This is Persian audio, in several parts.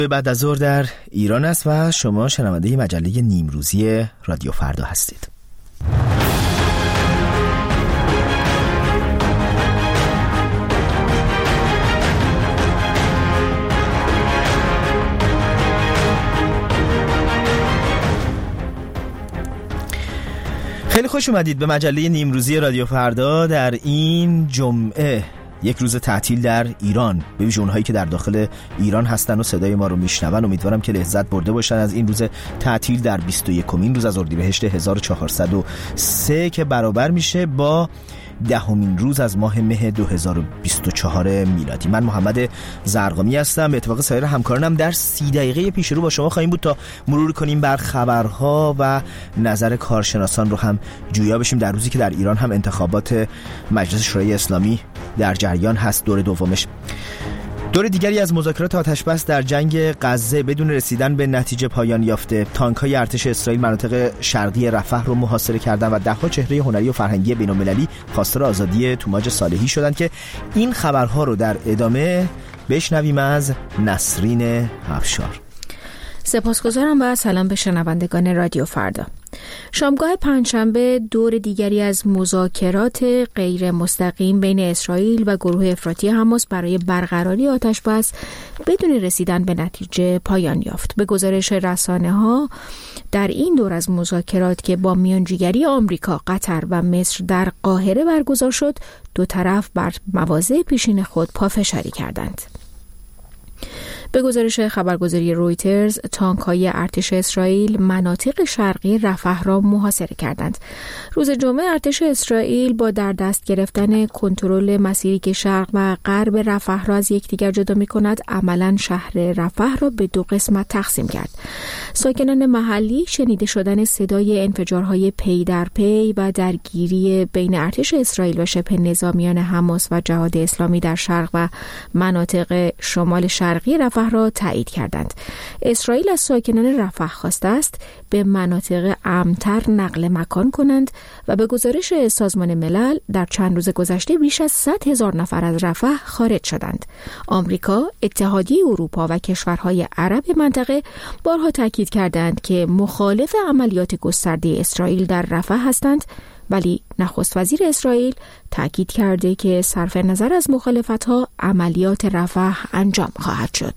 بعد از ظهر در ایران است و شما شنونده مجله نیمروزی رادیو فردا هستید. خیلی خوش اومدید به مجله نیمروزی رادیو فردا. در این جمعه یک روز تعطیل در ایران، به ویژه اونهایی که در داخل ایران هستن و صدای ما رو میشنون، امیدوارم که لذت برده باشن از این روز تعطیل در 21مین روز از اردیبهشت 1403 که برابر میشه با 10مین روز از ماه مه 2024 میلادی. من محمد زرقامی هستم. به اتفاق سایر همکارانم در 30 دقیقه پیش رو با شما خواهیم بود تا مرور کنیم بر خبرها و نظر کارشناسان رو هم جویا بشیم در روزی که در ایران هم انتخابات مجلس شورای اسلامی در جریان هست، دور دومش. دور دیگری از مذاکرات آتش‌بس در جنگ غزه بدون رسیدن به نتیجه پایان یافته. تانک‌های ارتش اسرائیل مناطق شرقی رفح رو محاصره کردند و ده‌ها چهره هنری و فرهنگی بین‌المللی خواستار آزادی توماج صالحی شدند که این خبرها رو در ادامه بشنویم از نسرین افشار. سپاسگزارم و سلام به شنوندگان رادیو فردا. شامگاه پنجشنبه دور دیگری از مذاکرات غیر مستقیم بین اسرائیل و گروه افراطی حماس برای برقراری آتش‌بس بدون رسیدن به نتیجه پایان یافت. به گزارش رسانه‌ها در این دور از مذاکرات که با میانجیگری آمریکا، قطر و مصر در قاهره برگزار شد، دو طرف بر مواضع پیشین خود پافشاری کردند. به گزارش خبرگزاری رویترز، تانک‌های ارتش اسرائیل مناطق شرقی رفح را محاصره کردند. روز جمعه ارتش اسرائیل با در دست گرفتن کنترل مسیری که شرق و غرب رفح را از یکدیگر جدا می‌کند، عملاً شهر رفح را به دو قسمت تقسیم کرد. ساکنان محلی شنیده شدن صدای انفجارهای پی در پی و درگیری بین ارتش اسرائیل و شبه نظامیان حماس و جهاد اسلامی در شرق و مناطق شمال شرقی رفح را تایید کردند. اسرائیل از ساکنان رفح خواسته است به مناطق امن‌تر نقل مکان کنند و به گزارش سازمان ملل در چند روز گذشته بیش از 100,000 نفر از رفح خارج شدند. آمریکا، اتحادیه اروپا و کشورهای عرب منطقه بارها تاکید کردند که مخالف عملیات گسترده اسرائیل در رفح هستند، ولی نخست وزیر اسرائیل تاکید کرده که صرف نظر از مخالفت‌ها عملیات رفح انجام خواهد شد.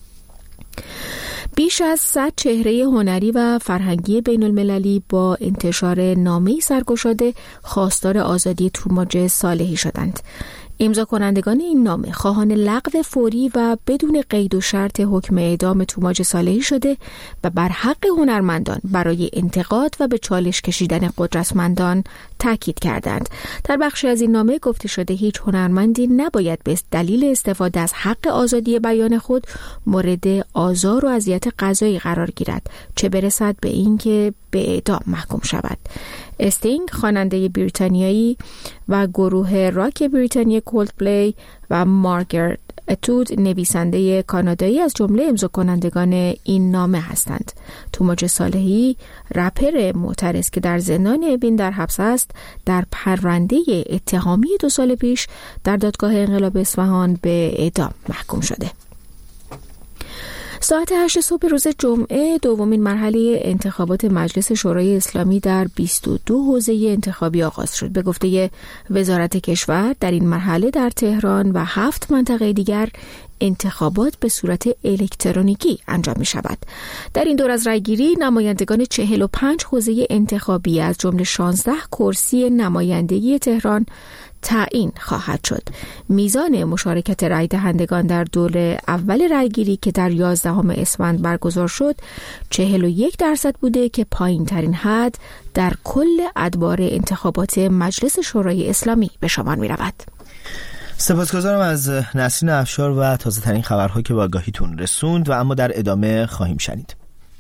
بیش از 100 چهره هنری و فرهنگی بین المللی با انتشار نامه‌ای سرگشاده خواستار آزادی توماج صالحی شدند. امضا کنندگان این نامه خواهان لغو فوری و بدون قید و شرط حکم اعدام توماج صالحی شده و بر حق هنرمندان برای انتقاد و به چالش کشیدن قدرتمندان تاکید کردند. در بخشی از این نامه گفته شده هیچ هنرمندی نباید به دلیل استفاده از حق آزادی بیان خود مورد آزار و اذیت قضایی قرار گیرد، چه برسد به اینکه به اعدام محکوم شود. استینگ، خواننده بریتانیایی، و گروه راک بریتانیایی کولدپلی و مارگرت اتود، نویسنده کانادایی، از جمله امضا کنندگان این نامه هستند. توماج صالحی، رپر معترض که در زندان اوین در حبس است، در پرونده اتهامی 2 سال پیش در دادگاه انقلاب اصفهان به اعدام محکوم شده. ساعت 8 صبح روز جمعه دومین مرحله انتخابات مجلس شورای اسلامی در 22 حوزه انتخابی آغاز شد. به گفته وزارت کشور در این مرحله در تهران و 7 منطقه دیگر انتخابات به صورت الکترونیکی انجام می شود. در این دور از رایگیری نمایندگان 45 حوزه انتخابی از جمله 16 کرسی نمایندگی تهران تعیین خواهد شد. میزان مشارکت رای دهندگان در دور اول رایگیری که در 11 اسفند برگزار شد 41% بوده که پایین ترین حد در کل ادوار انتخابات مجلس شورای اسلامی به شمار می رود. سپاسگزارم از نسرین افشار و تازه ترین خبرها که با آگاهیتون رسوند و اما در ادامه خواهیم شنید.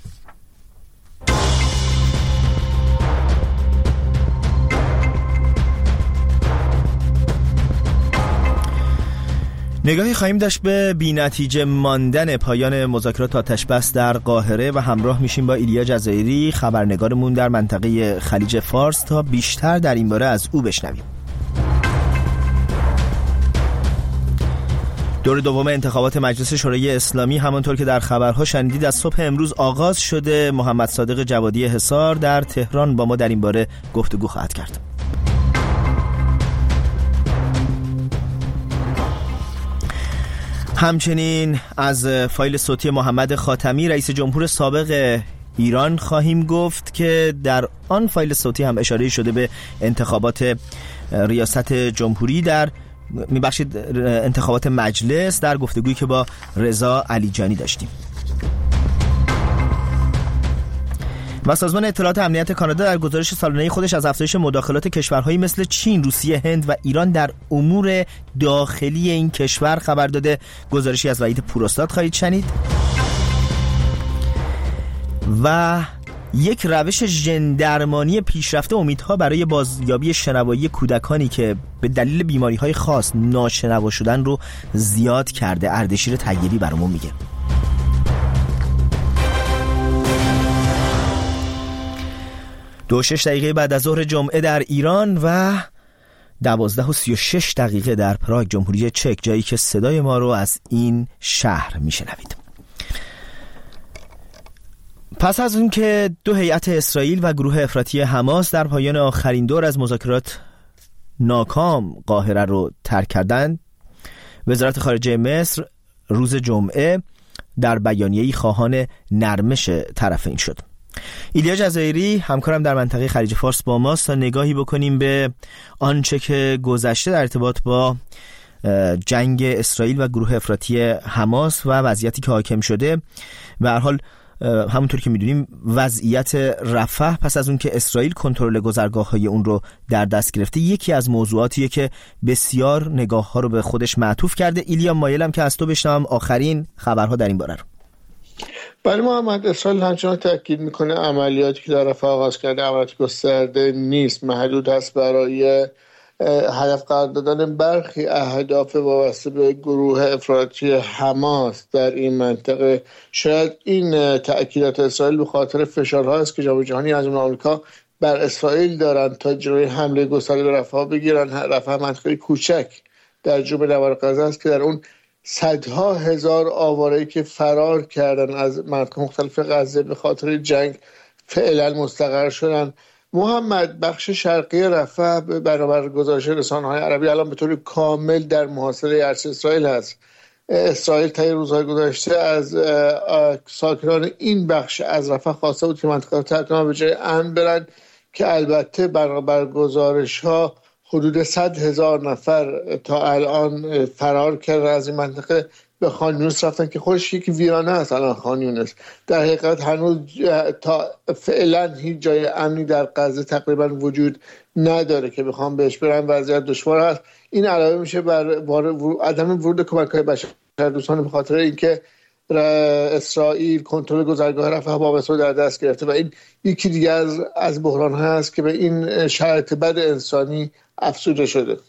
نگاهی خواهیم داشت به بی‌نتیجه ماندن پایان مذاکرات آتش‌بس در قاهره و همراه میشیم با ایلیا جزایری، خبرنگارمون در منطقه خلیج فارس، تا بیشتر در این باره از او بشنویم. دور دوم انتخابات مجلس شورای اسلامی همانطور که در خبرها شنیدید از صبح امروز آغاز شده. محمد صادق جوادی حصار در تهران با ما در این باره گفتگو خواهد کرد. همچنین از فایل صوتی محمد خاتمی رئیس جمهور سابق ایران خواهیم گفت که در آن فایل صوتی هم اشاره شده به انتخابات ریاست جمهوری در انتخابات مجلس در گفتگویی که با رضا علیجانی داشتیم. و سازمان اطلاعات امنیت کانادا در گزارش سالانه خودش از افزایش مداخلات کشورهایی مثل چین، روسیه، هند و ایران در امور داخلی این کشور خبر داده. گزارشی از وحید پوراستاد خواهید شنید. و یک روش ژندرمانی پیشرفته امیدها برای بازیابی شنوایی کودکانی که به دلیل بیماری‌های خاص ناشنوا شدن رو زیاد کرده. اردشیر طیبی برامون میگه. دو 6 دقیقه بعد از ظهر جمعه در ایران و 12:36 دقیقه در پراگ جمهوری چک، جایی که صدای ما رو از این شهر میشنوید. پس از اون که دو هیئت اسرائیل و گروه افراطی حماس در پایان آخرین دور از مذاکرات ناکام قاهره رو ترک کردند، وزارت خارجه مصر روز جمعه در بیانیه‌ای خواهان نرمش طرفین شد. ایلیا جزایری همکارم در منطقه خلیج فارس با ماست تا نگاهی بکنیم به آنچه که گذشته در ارتباط با جنگ اسرائیل و گروه افراطی حماس و وضعیتی که حاکم شده. به هر حال همونطور که میدونیم وضعیت رفح پس از اون که اسرائیل کنترل گذرگاه‌های اون رو در دست گرفته یکی از موضوعاتیه که بسیار نگاه‌ها رو به خودش معطوف کرده. ایلیا، مایلم که از تو بشنوم آخرین خبرها در این باره رو. بله محمد، اسرائیل همچنان تاکید میکنه عملیاتی که در رفح آغاز کرده عملیات گسترده نیست، محدود است برای هدف قرار دادن برخی اهداف وابسته به گروه افراطی حماس در این منطقه. شاید این تأکیدات اسرائیل به خاطر فشارهایی است که جامعه جهانی از اون آمریکا بر اسرائیل دارند تا جلوی حمله گسترده به رفح بگیرن. رفح منطقه کوچک در جنوب نوار غزه است که در اون صدها هزار آواره‌ای که فرار کردن از مناطق مختلف غزه به خاطر جنگ فعلا مستقر شدن. محمد، بخش شرقی رفح برابر گزارش رسانه‌های عربی الان به طور کامل در محاصره ارتش اسرائیل هست. اسرائیل طی روزهای گذشته از ساکنان این بخش از رفح خواسته بود که منطقه ترک کنند به جای امن برند، که البته برابر گزارش‌ها حدود 100,000 نفر تا الان فرار کردن از این منطقه، به خان یونس رفتن که خودش یک ویرانه است. الان خان یونس در حقیقت هنوز تا فعلا هیچ جای امنی در غزه تقریبا وجود نداره که بخوام بهش برن. وضعیت دشوار است. این علاوه میشه بر عدم ورود کمک‌های بشردوستانه به خاطر اینکه اسرائیل کنترل گذرگاه رفح وابسته رو در دست گرفته و این یکی دیگه از بحران هست که به این شرایط بد انسانی افزوده شده.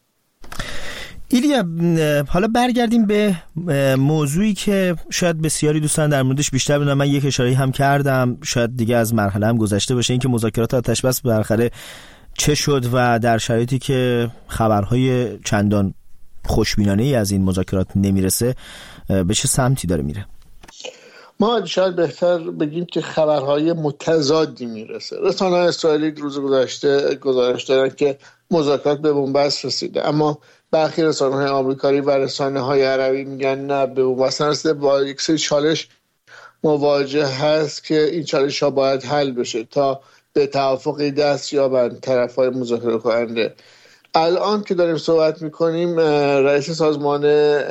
ایلیا، حالا برگردیم به موضوعی که شاید بسیاری دوستان در موردش بیشتر بدونن. من یک اشاره هم کردم، شاید دیگه از مرحله هم گذشته باشه، این که مذاکرات آتش‌بس بالاخره چه شد و در شرایطی که خبرهای چندان خوشبینانه‌ای از این مذاکرات نمیرسه به چه سمتی داره میره؟ ما شاید بهتر بگیم که خبرهای متضادی میرسه. رسانه‌های اسرائیلی روز گذشته گزارش دادن که مذاکرات به بنبست رسیده، اما برخی رسانه‌های آمریکایی و رسانه‌های عربی میگن نه، به بنبست نرسیده، با یک سری چالش مواجه هست که این چالش‌ها باید حل بشه تا به توافقی دست یابند طرف‌های مذاکره کننده. الان که داریم صحبت میکنیم رئیس سازمان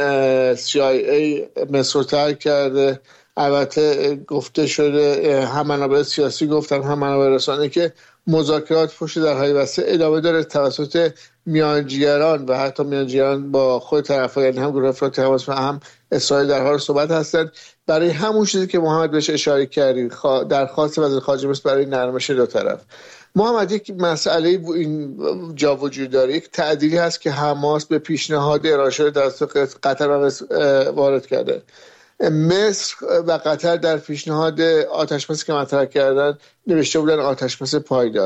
CIA مصر رو ترک کرده. البته گفته شده، هم منابع سیاسی گفتن هم منابع رسانه‌ای، که مذاکرات پشت درهای بسته ادامه داره توسط میانجیگران و حتی میانجیگران با خود طرف‌ها، یعنی هم گروه افراطی حماس و هم اسرائیل در حال صحبت هستند. برای همون چیزی که محمد بهش اشاره کردی، درخواست وزیر خارجه مصر برای نرمش دو طرف. محمد، یک مسئله این جا وجود داره، یک تعدیلی هست که حماس به پیشنهاد ارائه شده توسط قطر و وارد کرده. مصر و قطر در پیشنهاد آتش‌بسی که مطرح کردن نوشته بودن آتش‌بس پایدار،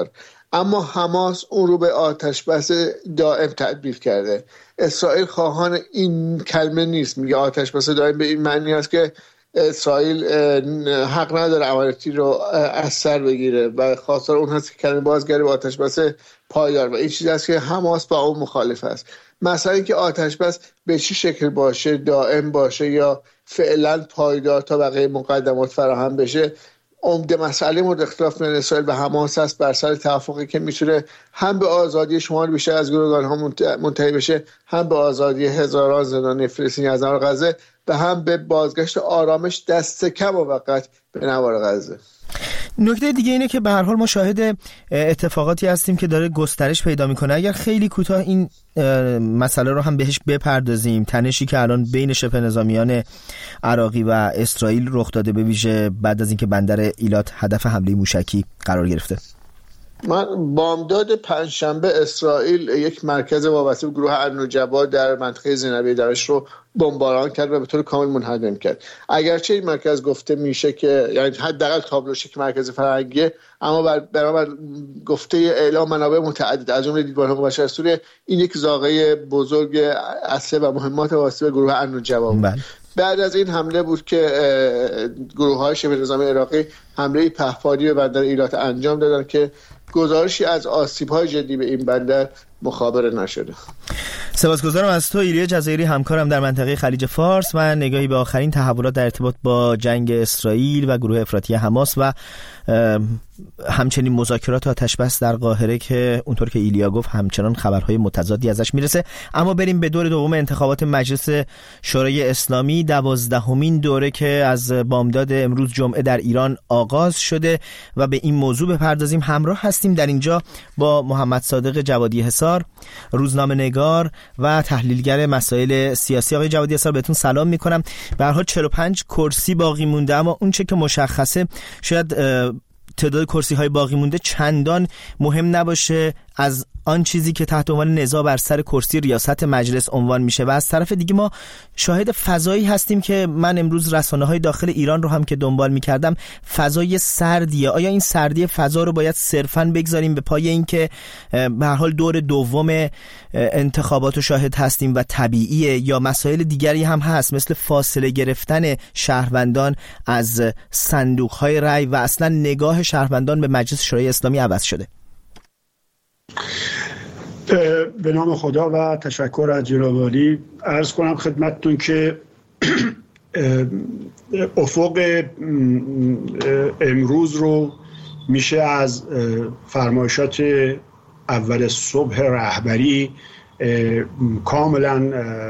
اما حماس اون رو به آتش بس دائم تبدیل کرده. اسرائیل خواهان این کلمه نیست. میگه آتش بس دائم به این معنی است که اسرائیل حق نداره عملیاتی رو از سر بگیره و خواستار اون هست که کلمه بازگردی به آتش بس پایدار، و این چیزی است که حماس با اون مخالف است. مثلا اینکه آتش بس به چه شکل باشه، دائم باشه یا فعلا پایدار تا بقیه مقدمات فراهم بشه، عمده مسئله مورد اختلاف بین اسرائیل و حماس است، بر سر توافقی که میتونه هم به آزادی شمار بیشتر از گروه‌ها منتهی بشه، هم به آزادی هزاران زندانی فلسطینی از نوار غزه و هم به بازگشت آرامش دست کم موقت به نوار غزه. نکته دیگه اینه که به هر حال ما شاهد اتفاقاتی هستیم که داره گسترش پیدا میکنه. اگر خیلی کوتاه این مسئله رو هم بهش بپردازیم، تنشی که الان بین شبه نظامیان عراقی و اسرائیل رخ داده، به ویژه بعد از اینکه بندر ایلات هدف حمله موشکی قرار گرفته. من بامداد پنجشنبه اسرائیل یک مرکز وابسته به گروه النجبا در منطقه زینبیه دمشق رو بمباران کرد و به طور کامل منهدم کرد. اگرچه این مرکز گفته میشه که یعنی حداقل تابلوش یک مرکز فرهنگیه، اما بنابر گفته اعلام منابع متعدد از جمله دیدبان حقوق بشر سوریه، این یک زاغه بزرگ اسلحه و مهمات وابسته به گروه النجبا بود. بعد از این حمله بود که گروه‌های شبه نظامی عراقی حمله پهپادی به بندر ایلات انجام دادن که گزارشی از آسیب‌های جدی به این بندر مخابره نشده. سپاسگزارم از تو ایلیا جزایری، همکارم در منطقه خلیج فارس، و نگاهی به آخرین تحولات در ارتباط با جنگ اسرائیل و گروه افراطی حماس و همچنین مذاکرات آتش‌بس در قاهره که اونطور که ایلیا گفت همچنان خبرهای متضادی ازش میرسه. اما بریم به دور دوم انتخابات مجلس شورای اسلامی، 12مین دوره که از بامداد امروز جمعه در ایران آغاز شده و به این موضوع بپردازیم. همراه هستیم در اینجا با محمد صادق جوادی حصار، روزنامه نگار و تحلیلگر مسائل سیاسی. آقای جوادی حصار بهتون سلام میکنم. به هر حال 45 کرسی باقی مونده، اما اون چه که مشخصه شاید تعداد کرسی های باقی مونده چندان مهم نباشه از آن چیزی که تحت عنوان نزاع بر سر کرسی ریاست مجلس عنوان میشه. و از طرف دیگه ما شاهد فضایی هستیم که من امروز رسانه‌های داخل ایران رو هم که دنبال میکردم، فضای سردیه. آیا این سردی فضا رو باید صرفاً بگذاریم به پای این که به هر حال دور دوم انتخابات رو شاهد هستیم و طبیعیه، یا مسائل دیگری هم هست مثل فاصله گرفتن شهروندان از صندوق‌های رای و اصلا نگاه شهروندان به مجلس شورای اسلامی عوض شده؟ به نام خدا و تشکر از جناب عالی. عرض کنم خدمتتون که افق امروز رو میشه از فرمایشات اول صبح رهبری کاملا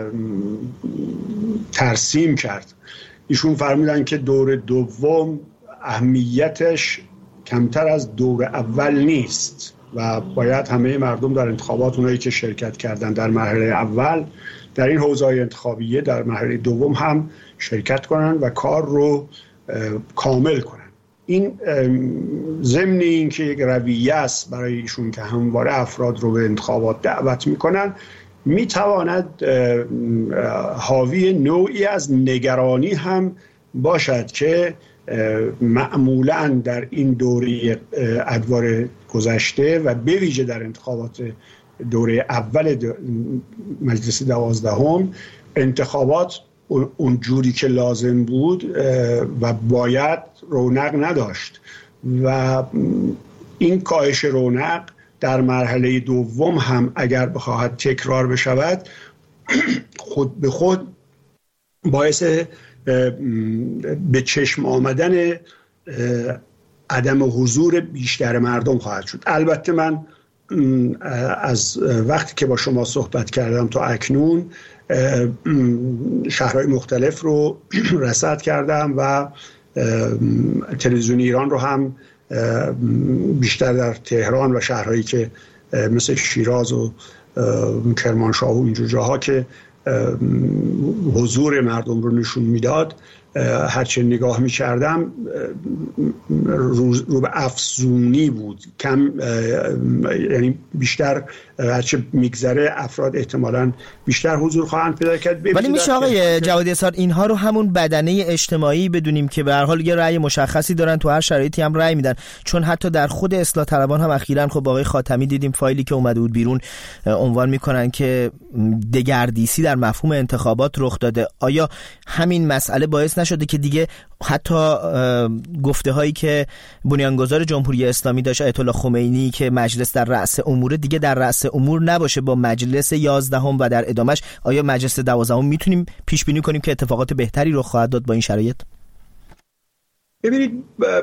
ترسیم کرد. ایشون فرمودن که دور دوم اهمیتش کمتر از دور اول نیست و باید همه مردم در انتخابات، اونایی که شرکت کردن در مرحله اول در این حوزه‌های انتخابیه در مرحله دوم هم شرکت کنن و کار رو کامل کنن. این ضمن این که یک رویه است برای ایشون که همواره افراد رو به انتخابات دعوت میکنن، میتواند حاوی نوعی از نگرانی هم باشد که معمولاً در این دوره ادوار گذشته و به ویژه در انتخابات دوره اول مجلس 12 انتخابات اون جوری که لازم بود و باید رونق نداشت و این کاهش رونق در مرحله دوم هم اگر بخواهد تکرار بشود خود به خود باعث به چشم آمدن عدم حضور بیشتر مردم خواهد شد. البته من از وقتی که با شما صحبت کردم تا اکنون شهرهای مختلف رو رصد کردم و تلویزیون ایران رو هم بیشتر در تهران و شهرهایی که مثل شیراز و کرمانشاه و اینجور جاها که حضور مردم رو نشون میداد هرچه نگاه میکردم رو به افزونی بود، کم یعنی بیشتر هرچه میگذره افراد احتمالاً بیشتر حضور خواهند پیدا کرد. ولی میشه آقای جوادی اسحار اینها رو همون بدنه اجتماعی بدونیم که به هر حال یه رأی مشخصی دارن، تو هر شرایطی هم رأی میدن، چون حتی در خود اصلاح طلبان هم اخیراً خب آقای خاتمی دیدیم فایلی که اومده بود بیرون عنوان میکنن که دگردیسی در مفهوم انتخابات رخ داده. آیا همین مسئله باعث نشده که دیگه حتی گفته هایی که بنیانگذار جمهوری اسلامی داشت آیت الله خمینی که مجلس در رأس امور دیگه در رأس امور نباشه با مجلس 11 و در ادامش، آیا مجلس 12 میتونیم پیش بینی کنیم که اتفاقات بهتری رو خواهد داد با این شرایط؟ ببینید،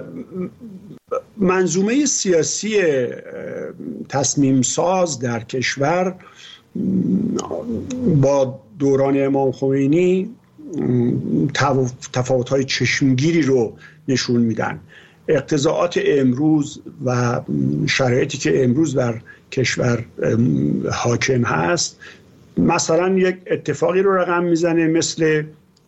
منظومه سیاسی تصمیم ساز در کشور با دوران امام خمینی تفاوت‌های چشمگیری رو نشون میدن. اقتضاعات امروز و شرایطی که امروز در کشور حاکم هست مثلا یک اتفاقی رو رقم میزنه مثل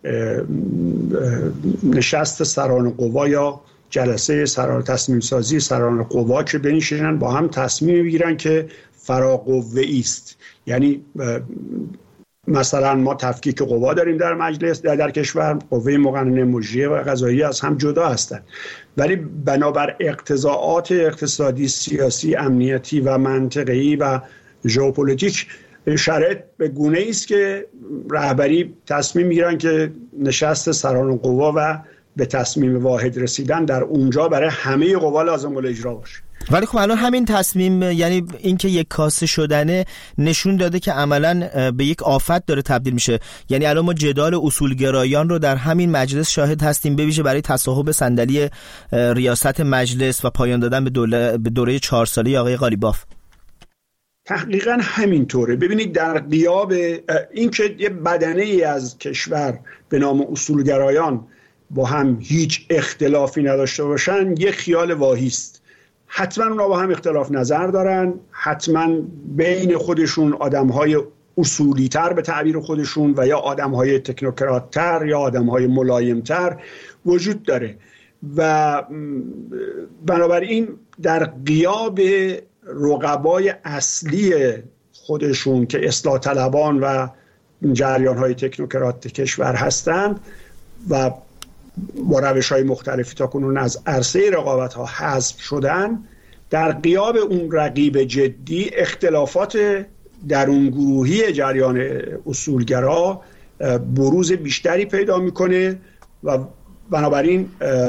نشست سران قوا یا جلسه تصمیم سازی سران قوا که بنشینن با هم تصمیم بگیرن که فراقوه‌ای است. یعنی مثلا ما تفکیک قوا داریم در مجلس در کشور، قوه مقننه مجریه و قضاییه از هم جدا هستند، ولی بنابر اقتضاعات اقتصادی، سیاسی، امنیتی و منطقه‌ای و ژئوپلیتیک شرایط به گونه‌ای است که رهبری تصمیم میگیرن که نشست سران قوا و به تصمیم واحد رسیدن در اونجا برای همه قوا لازم الاجرا باشه. ولی خب الان همین تصمیم، یعنی اینکه یک کاسه شدنه، نشون داده که عملاً به یک آفت داره تبدیل میشه. یعنی الان ما جدال اصولگرایان رو در همین مجلس شاهد هستیم، بویژه برای تصاحب صندلی ریاست مجلس و پایان دادن به دوره 4 ساله آقای قالیباف. تحقیقاً همینطوره. ببینید، در غیاب اینکه یه بدنه ای از کشور به نام اصولگرایان با هم هیچ اختلافی نداشته باشن یه خیال واهی است. حتما اونا با هم اختلاف نظر دارن، حتما بین خودشون آدم‌های اصولی‌تر به تعبیر خودشون و یا آدم‌های تکنوکرات‌تر یا آدم‌های ملایم‌تر وجود داره و بنابراین در غیاب رقبای اصلی خودشون که اصلاح طلبان و جریان‌های تکنوکرات کشور هستند و با روش‌های مختلفی تا کنون از عرصه رقابت‌ها حذف شدن، در غیاب اون رقیب جدی اختلافات درون گروهی جریان اصولگرا بروز بیشتری پیدا میکنه و بنابراین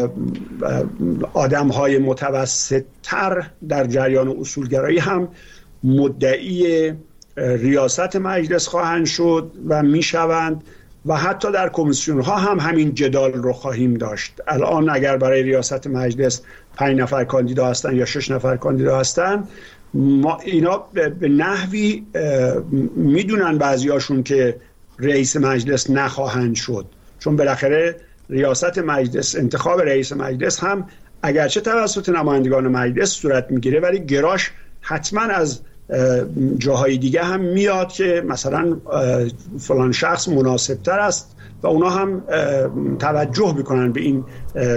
آدم‌های متوسط‌تر در جریان اصولگرایی هم مدعی ریاست مجلس خواهند شد و میشوند و حتی در کمیسیون ها هم همین جدال رو خواهیم داشت. الان اگر برای ریاست مجلس 5 نفر کاندیدا هستن یا 6 نفر کاندیدا هستن، اینا به نحوی میدونن بعضیاشون که رئیس مجلس نخواهند شد، چون بالاخره ریاست مجلس، انتخاب رئیس مجلس هم اگرچه توسط نمایندگان مجلس صورت میگیره ولی گراش حتما از جاهای دیگه هم میاد که مثلا فلان شخص مناسب تر است و اونا هم توجه میکنن به این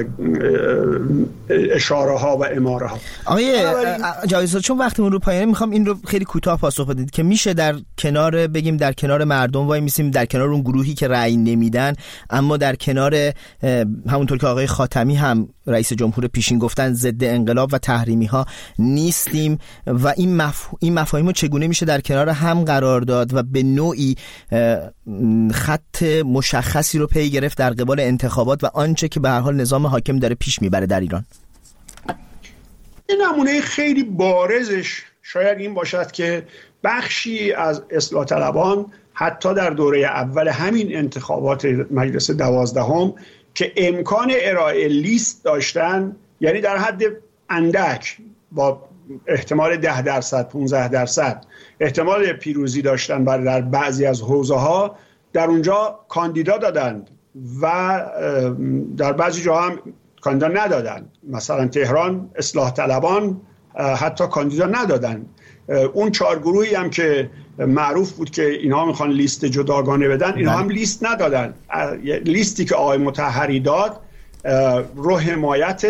اشاره ها و اماره ها. آقای جاویدزاده، چون وقتمون رو پایانه، میخوام این رو خیلی کوتاه پاسخ بدید که میشه در کنار بگیم در کنار مردم وای میسیم، در کنار اون گروهی که رأی نمیدن، اما در کنار همونطور که آقای خاتمی هم رئیس جمهور پیشین گفتن ضد انقلاب و تحریمی ها نیستیم و این مفاهیم رو چگونه میشه در کنار هم قرار داد و به نوعی خط مشخصی رو پی گرفت در قبال انتخابات و آنچه که به هر حال نظام حاکم داره پیش میبره در ایران؟ این نمونه خیلی بارزش شاید این باشد که بخشی از اصلاح طلبان حتی در دوره اول همین انتخابات مجلس 12 که امکان ارائه لیست داشتن، یعنی در حد اندک با احتمال 10%، 15% احتمال پیروزی داشتن در بعضی از حوزه ها، در اونجا کاندیدا دادند و در بعضی جاها هم کاندیدا ندادند. مثلا تهران اصلاح طلبان حتی کاندیدا ندادند. اون 4 گروهی هم که معروف بود که اینها میخوان لیست جداگانه بدن، اینها هم لیست ندادن. لیستی که آقای مطهری داد رو حمایت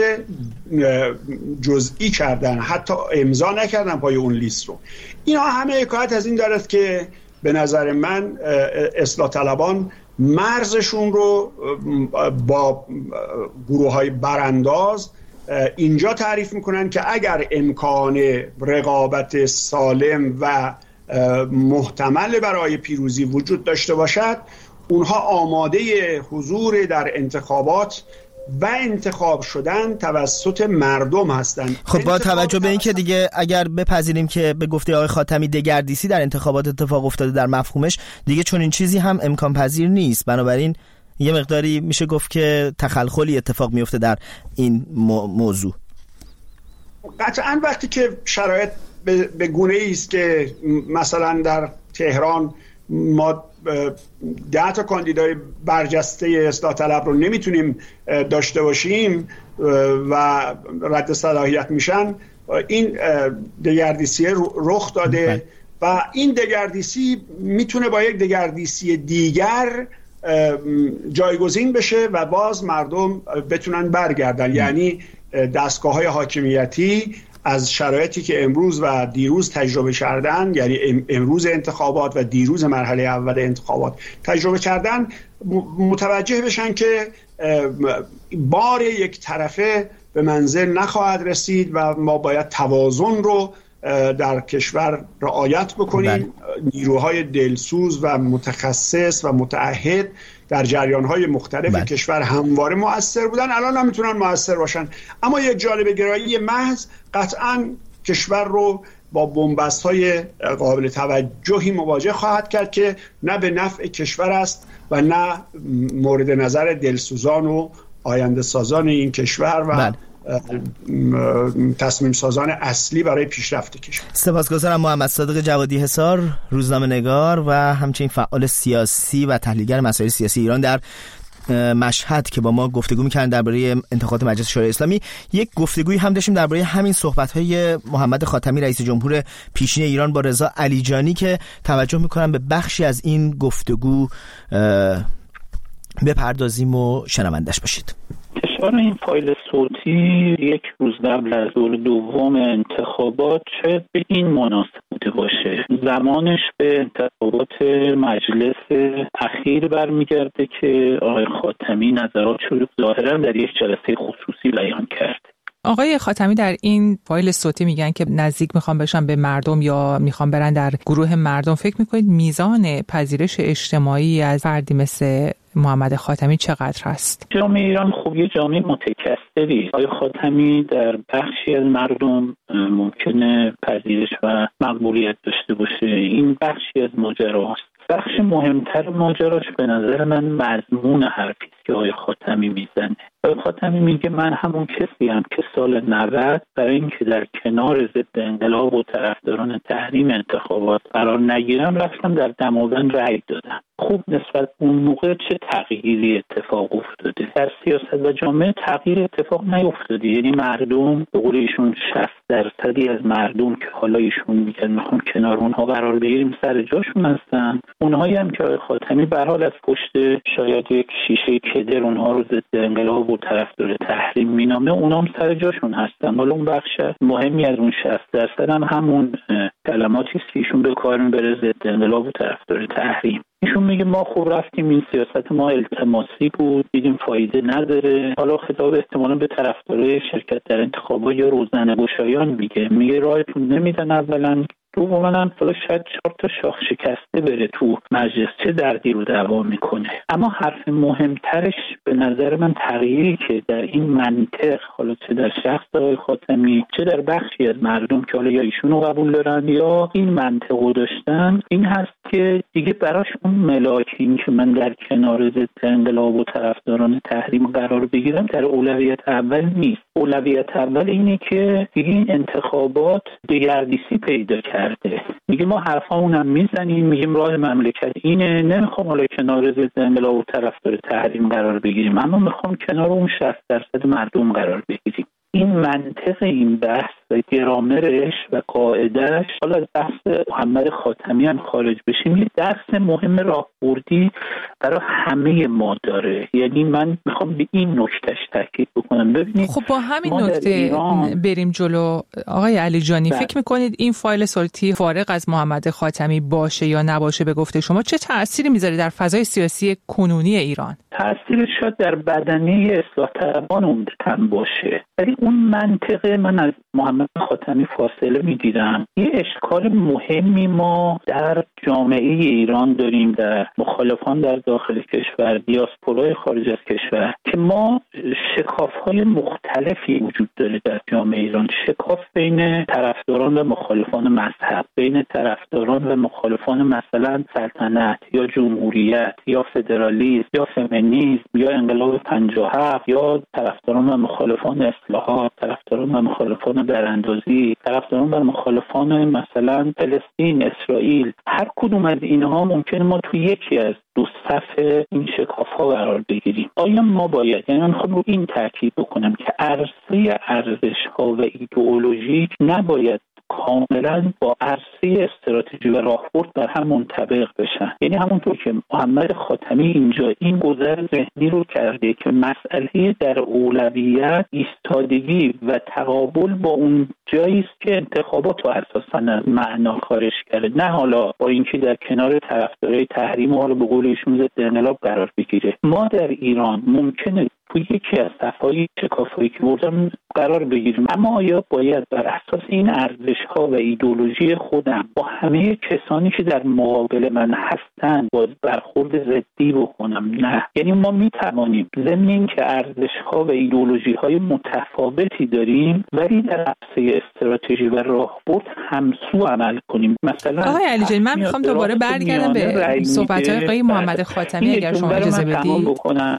جزئی کردن، حتی امضا نکردن پای اون لیست رو. اینا همه حکایت از این دارد که به نظر من اصلاح طلبان مرزشون رو با گروه‌های برانداز اینجا تعریف میکنن که اگر امکان رقابت سالم و محتمل برای پیروزی وجود داشته باشد، اونها آماده حضور در انتخابات و انتخاب شدن توسط مردم هستند. خب با توجه به این که دیگه اگر بپذیریم که به گفته آقای خاتمی دگردیسی در انتخابات اتفاق افتاده در مفهومش، دیگه چون این چیزی هم امکان پذیر نیست، بنابراین یه مقداری میشه گفت که تخلخلی اتفاق میفته در این موضوع. قطعاً وقتی که شرایط به گونه‌ای است که مثلا در تهران ما 10 تا کاندیدای برجسته اصلاح طلب رو نمیتونیم داشته باشیم و رد صلاحیت میشن، این دگردیسی رخ داده و این دگردیسی میتونه با یک دگردیسی دیگر جایگزین بشه و باز مردم بتونن برگردن. یعنی دستگاه‌های حاکمیتی از شرایطی که امروز و دیروز تجربه کردن، یعنی امروز انتخابات و دیروز مرحله اول انتخابات تجربه کردن، متوجه بشن که بار یک طرفه به منزل نخواهد رسید و ما باید توازن رو در کشور رعایت بکنیم. نیروهای دلسوز و متخصص و متعهد در جریان‌های مختلف کشور همواره مؤثر بودن، الان هم میتونن مؤثر باشن. اما یک جالب گرایی محض قطعاً کشور رو با بن‌بست‌های قابل توجهی مواجه خواهد کرد که نه به نفع کشور است و نه مورد نظر دلسوزان و آینده سازان این کشور و تصمیم سازان اصلی برای پیشرفت کشور. سپاسگزارم محمد صادق جوادی حصار، روزنامه‌نگار و همچنین فعال سیاسی و تحلیلگر مسائل سیاسی ایران در مشهد که با ما گفتگو می‌کردن درباره انتخابات مجلس شورای اسلامی. یک گفتگویی هم داشتیم درباره همین صحبت‌های محمد خاتمی رئیس جمهور پیشین ایران با رضا علیجانی که توجه می‌کنم به بخشی از این گفتگو بپردازیم و شنوندش باشید. انتشار این فایل صوتی یک روز قبل از دور دوم انتخابات شاید به این مناسب بوده باشه. زمانش به انتخابات مجلس اخیر برمیگرده که آقای خاتمی نظرات رو ظاهرا در یک جلسه خصوصی بیان کرد. آقای خاتمی در این فایل صوتی میگن که نزدیک میخوان بشن به مردم یا میخوان برن در گروه مردم. فکر میکنید میزان پذیرش اجتماعی از فردی مثل محمد خاتمی چقدر هست؟ جامعه ایران خب یه جامعه متکثری. آقای خاتمی در بخشی از مردم ممکنه پذیرش و مقبولیت داشته باشه. این بخشی از ماجراست. بخش مهمتر ماجراش به نظر من مضمون حرفی که آقای خاتمی میزنه. آقای خاتمی میگه من همون کسی هم که سال 90 برای اینکه در کنار ضد انقلاب و طرفداران تحریم انتخابات قرار نگیرم رفتم در دماوند رأی دادم. خوب نسبت اون موقع چه تغییری اتفاق افتاده؟ در سیاست و جامعه تغییر اتفاق نیفتاده. یعنی مردم به قول ایشون 60% از مردم که حالا ایشون میگن میخوام کنار اونها قرار بگیریم سر جاشون هستن. اونهایی هم که آقای خاتمی به هر حال از پشت شاید یک شیشه کدر اونها رو ضد انقلاب و طرفدار تحریم مینامه، اونها هم سر جاشون هستن. حالا اون بخش مهمی از اون 60% هم همون کلماتی است که ایشون به کار میبره ضد انقلاب و طرفدار تحریم. ایشون میگه ما خوب رفتیم، این سیاست ما التماسی بود، دیدیم فایده نداره. حالا خطاب احتمالاً به طرفدارای شرکت در انتخابات یا روزنه‌گشایان میگه راهتون نمیدن اولا، دوما هم حالا شاید 4 تا شاخ شکسته بره تو مجلس، چه دردی رو دعوا میکنه. اما حرف مهمترش به نظر من تغییری که در این منطق، حالا چه در شخص آقای خاتمی چه در بخشی از مردم که حالا یا ایشون رو قبول دارن یا این منطق رو داشتن، این هست که دیگه براش اون ملاک این که من در کنار ضد انقلاب و طرفداران تحریم قرار بگیرم در اولویت اول نیست. اولویت اول اینه که دیگه این انتخابات دگردیسی پیدا کرده. میگه ما حرفامونم میزنیم، میگیم راه مملکت اینه، نمیخوام حالا کنار ضد انقلاب و طرفدار تحریم قرار بگیریم، اما میخوام کنار اون 60% مردم قرار بگیریم. این منطق این بحث و گرامرش و قاعدهش، حالا از بحث محمد خاتمی هم خارج بشیم، یه درس مهم راهبردی برای همه ما داره. یعنی من میخوام به این نکتهش تاکید بکنم. ببینید خب با همین نکته بریم جلو. آقای علی جانی، فکر میکنید این فایل صوتی فارغ از محمد خاتمی باشه یا نباشه به گفته شما چه تأثیری میذاره در فضای سیاسی کنونی ایران؟ تأثیرش شاید در بدنه اصلاح طلبان عمدتاً باشه، ولی اون منطقه من از محمد خاتمی فاصله میگیرم. یه اشکال مهمی ما در جامعه ایران داریم، در مخالفان در داخل کشور، دیاسپورای خارج از کشور، که ما شکاف‌های مختلفی وجود داره در جامعه ایران. شکاف بین طرفداران و مخالفان مذهب، بین طرفداران و مخالفان مثلا سلطنت یا جمهوریت یا فدرالیسم یا فمینیسم یا انقلاب 57 یا طرفداران و مخالفان اصلاحات، طرفداران و مخالفان براندازی، طرفداران و مخالفان مثلا فلسطین، اسرائیل. هر کدوم از اینها ممکنه ما تو یکی از دو صف این شکاف‌ها قرار بگیریم. آیا ما باید، یعنی من خود رو این تاکید بکنم که عرصه ارزش‌ها و ایدئولوژی نباید کاملا با عرصه استراتژی و راهبرد بر هم منطبق بشن. یعنی همونطور که محمد خاتمی اینجا این گذر ذهنی رو کرده که مسئله در اولویت ایستادگی و تقابل با اون جایی است که انتخابات رو اساساً از معنا خارج کرده، نه حالا با اینکه در کنار طرفدارای تحریم و حالا به قول ایشون ضد انقلاب قرار بگیره. ما در ایران ممکنه تو یکی از صفهای شکافایی که بردم قرار بگیریم، اما آیا باید بر اساس این ارزش‌ها و ایدئولوژی خودم با همه کسانی که در مقابل من هستن باز برخورد ضدی بکنم؟ نه. یعنی ما میتوانیم ضمن اینکه ارزش‌ها و ایدئولوژی‌های متفاوتی داریم ولی در عرصه استراتژی و راهبرد همسو عمل کنیم. مثلا آقای علی جانی، من میخوام دوباره برگردم به صحبت‌های آقای محمد خاتمی اگر شما اجازه بدید.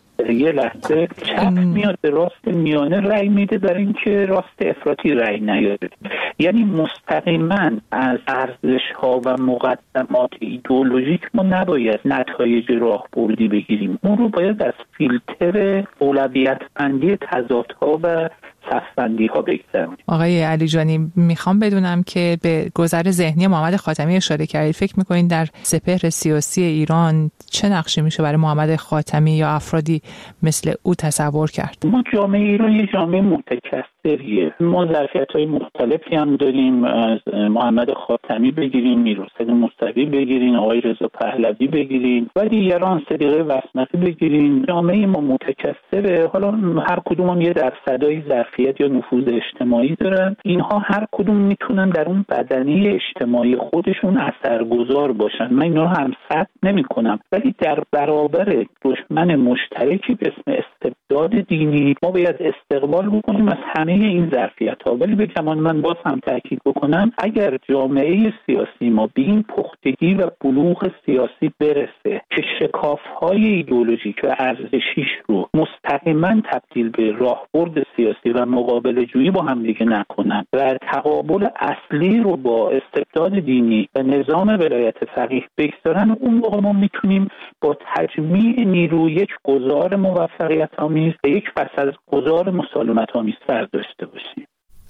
یه لحظه چپ میاد به راست میانه رأی میده برای اینکه راست افراطی رأی نیاره. یعنی مستقیما از ارزش‌ها و مقدمات ایدئولوژیک ما نباید نتایج راهبردی بگیریم، اون رو باید از فیلتر اولویت بندی تضادها و صف‌بندی ها بگذاریم. آقای علی جانی، میخوام بدونم که به گذر ذهنی محمد خاتمی اشاره کردید. فکر میکنید در سپهر سیاسی ایران چه نقشی میشه برای محمد خاتمی یا افرادی مثل او تصور کرد؟ ما جامعه ایران یه جامعه متکثریه. ما ظرفیت‌های مختلفی هم داریم، از محمد خاتمی بگیریم، میرحسین موسوی بگیریم، آقای رضا پهلوی بگیریم و دیگران، صدیقه وسنقی بگیریم. جامعه ما متکثره. حالا هر کدوم هم یه درصدای ظرفیت یا نفوذ اجتماعی دارن. اینها هر کدوم میتونن در اون بدنه اجتماعی خودشون اثرگذار باشن. من اینا رو همسط نمی‌کنم، ولی در برابر دشمن مشترکی به اسم استبداد دینی ما باید استقبال بکنیم از همه این ظرفیت‌ها. ولی بگم من باز هم تاکید بکنم اگر جامعه سیاسی ما به این پختگی و بلوغ سیاسی برسه که شکاف‌های ایدئولوژیک و ارزشیش رو مستقیما تبدیل به راهبرد سیاسی و مقابله جویی با هم دیگه نکنن و تقابل اصلی رو با استبداد دینی و نظام ولایت فقیه بگذارن، اون موقع ما میتونیم با تجمیع نیرو یک گذار موفقیت آمیز و یک پس از گذار مسالمت آمیز سر داشته باشیم.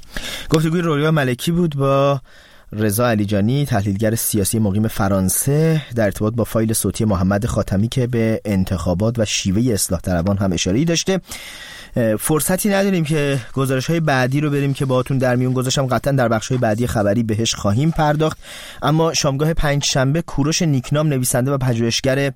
گفتگوی رویا ملکی بود با رضا علی جانی، تحلیلگر سیاسی مقیم فرانسه، در ارتباط با فایل صوتی محمد خاتمی که به انتخابات و شیوه اصلاح طلبان هم اشاره‌ای داشته. فرصتی نداریم که گزارش‌های بعدی رو بریم که باهاتون در میون گذاشتم، قطعا در بخش‌های بعدی خبری بهش خواهیم پرداخت. اما شامگاه پنجشنبه کوروش نیکنام، نویسنده و پژوهشگر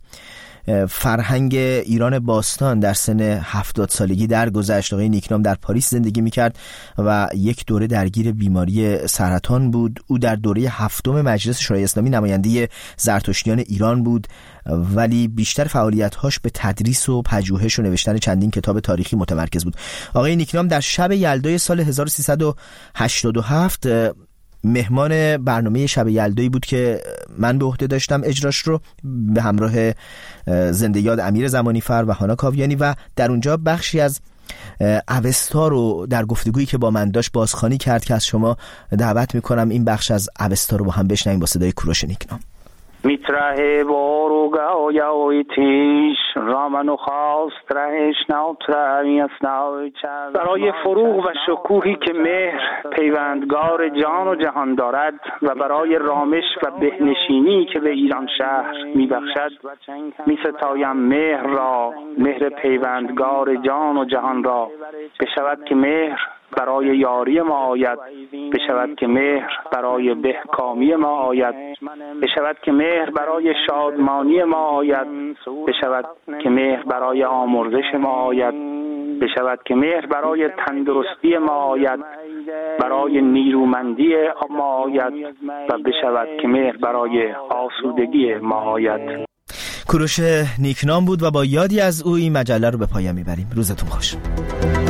فرهنگ ایران باستان، در سن 70 سالگی درگذشت. آقای نیکنام در پاریس زندگی میکرد و یک دوره درگیر بیماری سرطان بود. او در دوره 7 مجلس شورای اسلامی نماینده زرتشتیان ایران بود، ولی بیشتر فعالیت‌هاش به تدریس و پژوهش و نوشتن چندین کتاب تاریخی متمرکز بود. آقای نیکنام در شب یلدای سال 1387 مهمان برنامه شب یلدایی بود که من به عهده داشتم اجراش رو به همراه زنده یاد امیر زمانیفر و هانا کاویانی، و در اونجا بخشی از اوستا رو در گفتگویی که با من داشت بازخوانی کرد که از شما دعوت میکنم این بخش از اوستا رو با هم بشنویم با صدای کوروش نیکنام. میتره بارو گاوی تیش رامنو خواست رهش نوترمی اسناوی چه برای فروغ و شکوهی که مهر پیوندگار جان و جهان دارد و برای رامش و بهنشینی که به ایران شهر میبخشد میستایم مهر را، مهر پیوندگار جان و جهان را. بشود که مهر برای یاری ما آید، بشود که مهر برای بهکامی ما آید، بشود که مهر برای شادمانی ما آید، بشود که مهر برای آمرزش ما آید، بشود که مهر برای تندرستی ما آید، برای نیرومندی ما آید و بشود که مهر برای آسودگی ما آید. کوروش نیکنام بود و با یادی از او این مجله رو به پایان میبریم. روزتون خوش.